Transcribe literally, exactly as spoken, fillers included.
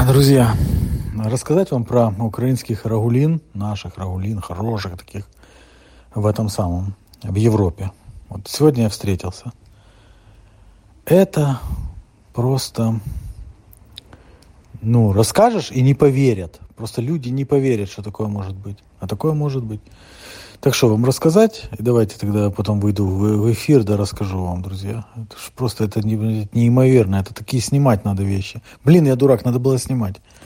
Друзья, рассказать вам про украинских рагулин, наших рагулин, хороших таких, в этом самом, в Европе. Вот сегодня я встретился. Это просто, ну, расскажешь и не поверят. Просто люди не поверят, что такое может быть. А такое может быть. Так что, вам рассказать? И давайте тогда потом выйду в эфир, да расскажу вам, друзья. Это ж просто это не- неимоверно. Это такие снимать надо вещи. Блин, я дурак, надо было снимать.